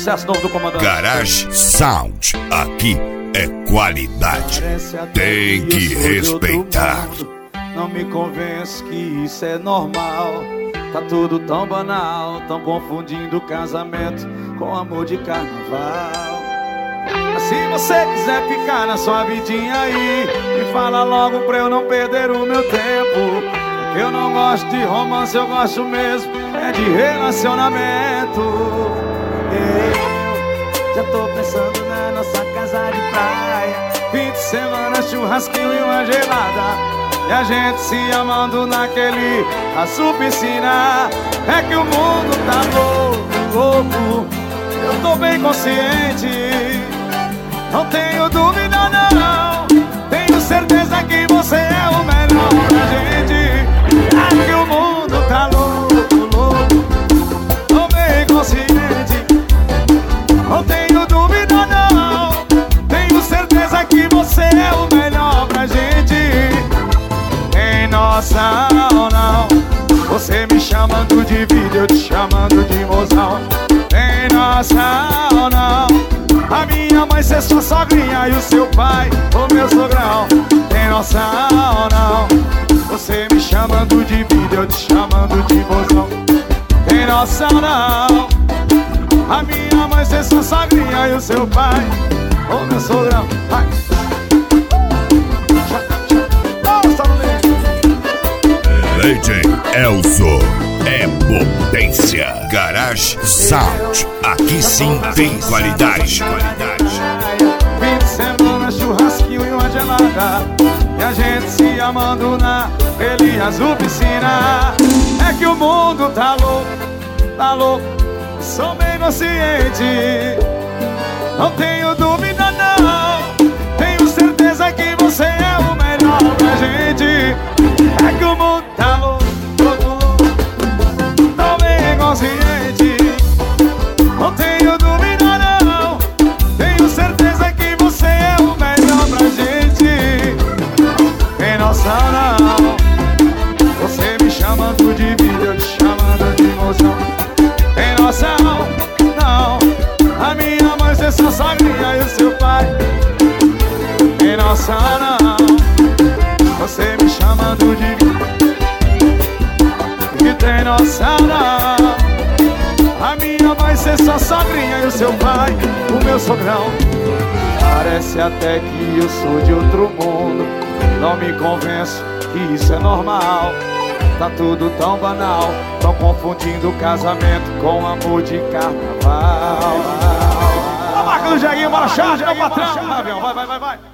sucesso novo do comandante. Garage Sound, aqui é qualidade, tem que respeitar. Não me convence que isso é normal. Tá tudo tão banal, tão confundindo casamento com amor de carnaval. Mas se você quiser ficar na sua vidinha aí, me fala logo pra eu não perder o meu tempo. Eu não gosto de romance, eu gosto mesmo é de relacionamento. Eu já tô pensando na nossa casa de praia, fim de semana, churrasquinho e uma gelada, e a gente se amando naquele azul piscina. É que o mundo tá louco, louco, eu tô bem consciente. Não tenho dúvida não, tenho certeza que você é o melhor pra gente. É que o mundo tá louco, louco, tô bem consciente. Não tenho dúvida não, tenho certeza que você é o melhor pra gente. Em nossa não, você me chamando de vida, eu te chamando de mozão. Em nossa não, a minha mãe ser sua sogrinha e o seu pai o meu sogrão. Tem noção não, você me chamando de vida, eu te chamando de mozão. Tem noção não, a minha mãe ser sua sogrinha e o seu pai o meu sogrão. Vai. DJ Elzo é potência. Garage Sound, aqui sim tem qualidade. Fim de semana, churrasquinho e uma gelada, e a gente se amando naquele azul piscina. É que o mundo tá louco, sou bem consciente. Não tenho dúvida não, tenho certeza que você é o melhor pra gente. É que o mundo tá louco, tô bem consciente. Não tenho dúvida não, tenho certeza que você é o melhor pra gente. Tem noção não, você me chamando de vida, eu te chamando de emoção. Tem noção não, a minha mãe ser sua sogrinha e o seu pai. Tem noção não, você me chamando de vida. E tem noção não, a minha vai ser sua sogrinha e o seu pai o meu sogrão. Parece até que eu sou de outro mundo, não me convenço que isso é normal. Tá tudo tão banal, tão confundindo casamento com amor de carnaval. A marca do Jeguinho, bora charge, meu patrão. Vai, vai, vai.